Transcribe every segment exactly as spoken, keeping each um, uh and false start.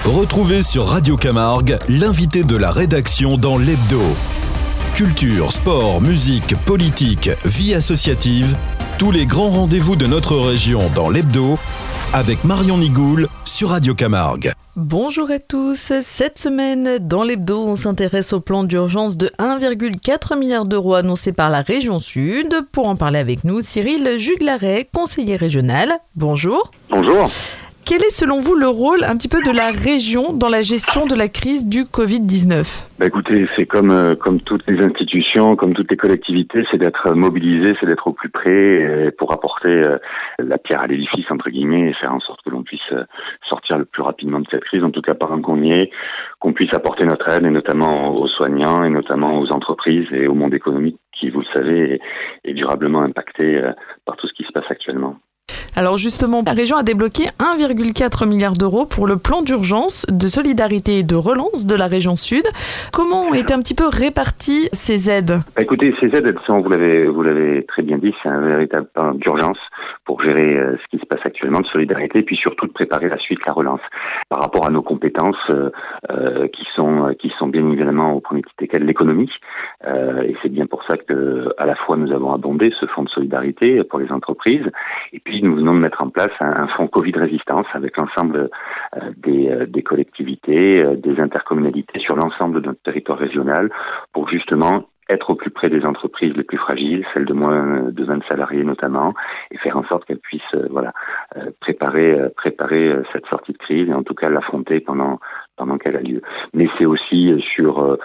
Retrouvez sur Radio Camargue l'invité de la rédaction dans l'Hebdo. Culture, sport, musique, politique, vie associative, tous les grands rendez-vous de notre région dans l'Hebdo avec Marion Nigoul sur Radio Camargue. Bonjour à tous. Cette semaine, dans l'Hebdo, on s'intéresse au plan d'urgence de un virgule quatre milliard d'euros annoncé par la région Sud. Pour en parler avec nous, Cyril Juglaret, conseiller régional. Bonjour. Bonjour. Quel est selon vous le rôle un petit peu de la région dans la gestion de la crise du covid dix-neuf ? Bah écoutez, c'est comme euh, comme toutes les institutions, comme toutes les collectivités, c'est d'être mobilisé, c'est d'être au plus près pour apporter euh, la pierre à l'édifice entre guillemets et faire en sorte que l'on puisse euh, sortir le plus rapidement de cette crise, en tout cas pendant qu'on y est, qu'on puisse apporter notre aide et notamment aux soignants et notamment aux entreprises et au monde économique qui, vous le savez, est, est durablement impacté euh, par tout ce qui se passe actuellement. Alors justement, la région a débloqué un virgule quatre milliard d'euros pour le plan d'urgence de solidarité et de relance de la région Sud. Comment ont été un petit peu réparties ces aides ? Bah écoutez, ces aides, sont, vous l'avez vous l'avez très bien dit, c'est un véritable plan d'urgence pour gérer euh, ce qui se passe actuellement, de solidarité, et puis surtout de préparer la suite, la relance. Par rapport à nos compétences euh, euh, qui sont qui sont bien évidemment au premier titre desquelles l'économie, euh, et c'est bien pour ça que à la fois nous avons abondé ce fonds de solidarité pour les entreprises, et puis nous venons de mettre en place un, un fonds Covid résistance avec l'ensemble euh, des, euh, des collectivités, euh, des intercommunalités sur l'ensemble de notre territoire régional pour justement être au plus près des entreprises les plus fragiles, celles de moins de vingt salariés notamment, et faire en sorte qu'elles puissent euh, voilà euh, préparer euh, préparer euh, cette sortie de crise et en tout cas l'affronter pendant pendant qu'elle a lieu. Mais c'est aussi sur euh,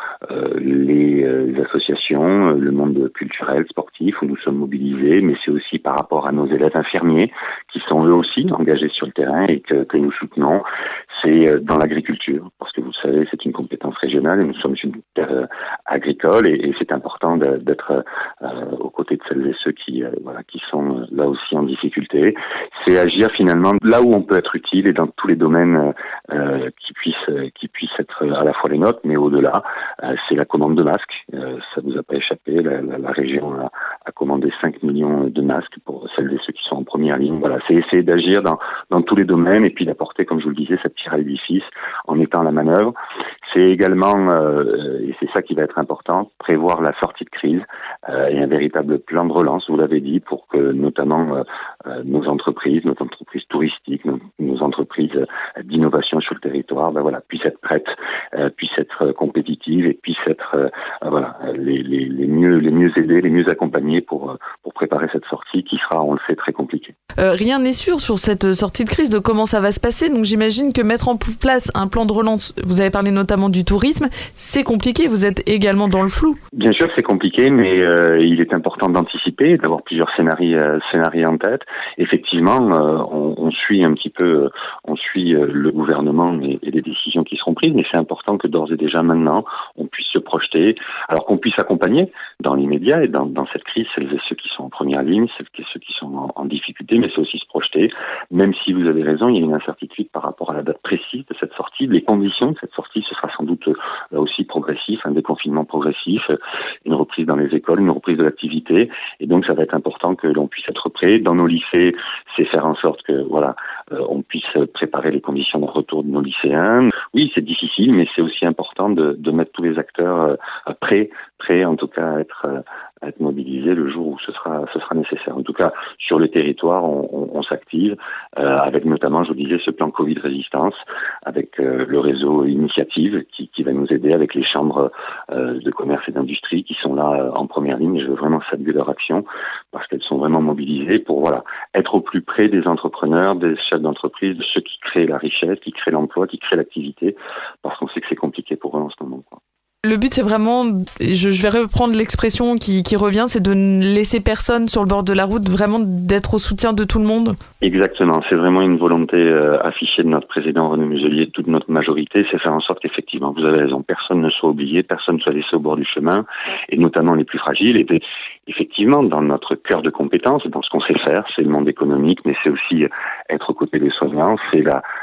les, euh, les associations, le monde culturel, sportif où nous sommes mobilisés, mais c'est aussi par rapport à nos élèves infirmiers qui sont eux aussi engagés sur le terrain et que, que nous soutenons. C'est dans l'agriculture, parce que vous le savez, c'est une compétence régionale et nous sommes une terre euh, agricole et, et c'est important de, d'être euh, aux côtés de celles et ceux qui euh, voilà qui sont là aussi en difficulté. C'est agir finalement là où on peut être utile et dans tous les domaines euh, qui puissent qui puissent être à la fois les nôtres, mais au-delà, euh, c'est la commande de masques. Euh, ça vous a pas échappé, la, la, la région a, a commandé cinq millions de masques pour celles et ceux qui sont en première ligne. Voilà, c'est essayer d'agir dans, dans tous les domaines et puis d'apporter, comme je vous le disais, cette pierre à l'édifice en étant à la manœuvre. C'est également, euh, et c'est ça qui va être important, prévoir la sortie de crise euh, et un véritable plan de relance, vous l'avez dit, pour que notamment euh, euh, nos entreprises, nos entreprises touristiques, nos, nos entreprises euh, d'innovation sur le territoire, ben voilà, puissent être prêtes, euh, puissent être compétitives et puissent être euh, voilà les, les, les mieux les mieux aidées, les mieux accompagnées pour pour préparer cette sortie qui sera, on le sait, très compliquée. Euh, rien n'est sûr sur cette sortie de crise, de comment ça va se passer. Donc j'imagine que mettre en place un plan de relance, vous avez parlé notamment du tourisme, c'est compliqué. Vous êtes également dans le flou. Bien sûr, c'est compliqué, mais euh, il est important d'anticiper, d'avoir plusieurs scénarios euh, scénarios en tête. Effectivement, euh, on, on suit un petit peu, on suit euh, le gouvernement et, et les décisions qui seront prises, mais c'est important que d'ores et déjà maintenant, on puisse se projeter, alors qu'on puisse accompagner dans l'immédiat et dans, dans cette crise celles et ceux qui sont en première ligne, celles et ceux qui sont en, en difficulté, mais c'est aussi se projeter, même si vous avez raison, il y a une incertitude par rapport à la date précise de cette sortie, les conditions de cette sortie, ce sera sans doute là aussi progressif, un déconfinement progressif, une reprise dans les écoles, une reprise de l'activité, et donc ça va être important que l'on puisse être prêt. Dans nos lycées, c'est faire en sorte que voilà, euh, on puisse préparer les conditions de retour de nos lycéens. Oui, c'est difficile, mais c'est aussi important de, de mettre tous les acteurs euh, prêts, prêts en tout cas à être, euh, à être mobilisés le jour où ce sera, ce sera nécessaire. En tout cas, sur le territoire, on, on, on s'active euh, avec notamment, je vous disais, ce plan Covid résistance, avec euh, le réseau Initiative qui, qui va nous aider, avec les chambres euh, de commerce et d'industrie qui sont là euh, en première ligne. Je veux vraiment saluer leur action parce qu'elles sont vraiment mobilisées pour voilà être au plus près des entrepreneurs, des chefs d'entreprise, de ceux qui créent la richesse, qui créent l'emploi, qui créent l'activité, parce qu'on sait que c'est compliqué pour eux en ce moment, quoi. Le but, c'est vraiment, je, je vais reprendre l'expression qui, qui revient, c'est de ne laisser personne sur le bord de la route, vraiment d'être au soutien de tout le monde. Exactement, c'est vraiment une volonté euh, affichée de notre président René Muselier, de toute notre majorité, c'est faire en sorte qu'effectivement, vous avez raison, personne ne soit oublié, personne ne soit laissé au bord du chemin, et notamment les plus fragiles. Et de, effectivement, dans notre cœur de compétences, dans ce qu'on sait faire, c'est le monde économique, mais c'est aussi être aux côtés des soignants, c'est la,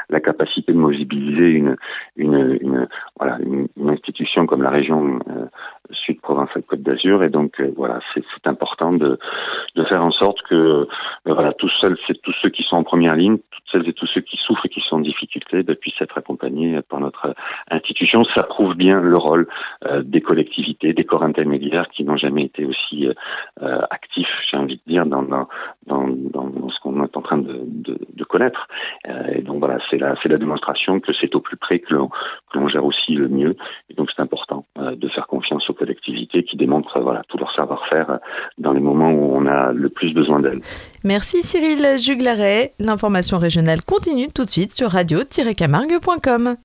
la capacité de mobiliser une, une, une voilà, une, une institution comme la région euh, Sud Provence-Alpes-Côte d'Azur. Et donc euh, voilà, c'est, c'est important de, de faire en sorte que euh, voilà, tous celles, c'est tous ceux qui sont en première ligne, toutes celles et tous ceux qui souffrent et qui sont en difficulté, bah, puissent être accompagnés par notre institution. Ça prouve bien le rôle euh, des collectivités, des corps intermédiaires qui n'ont jamais été aussi euh, actifs, j'ai envie de dire, dans, dans, dans, dans ce qu'on est en train de, de, de connaître. Euh, et donc voilà, c'est la, c'est la démonstration que c'est au plus près que l'on, que l'on gère aussi le mieux. Et donc c'est important euh, de faire confiance aux collectivités qui démontrent voilà, tout leur savoir-faire dans les moments où on a le plus besoin d'elles. Merci Cyril Juglaret. L'information régionale continue tout de suite sur radio tiret camargue point com.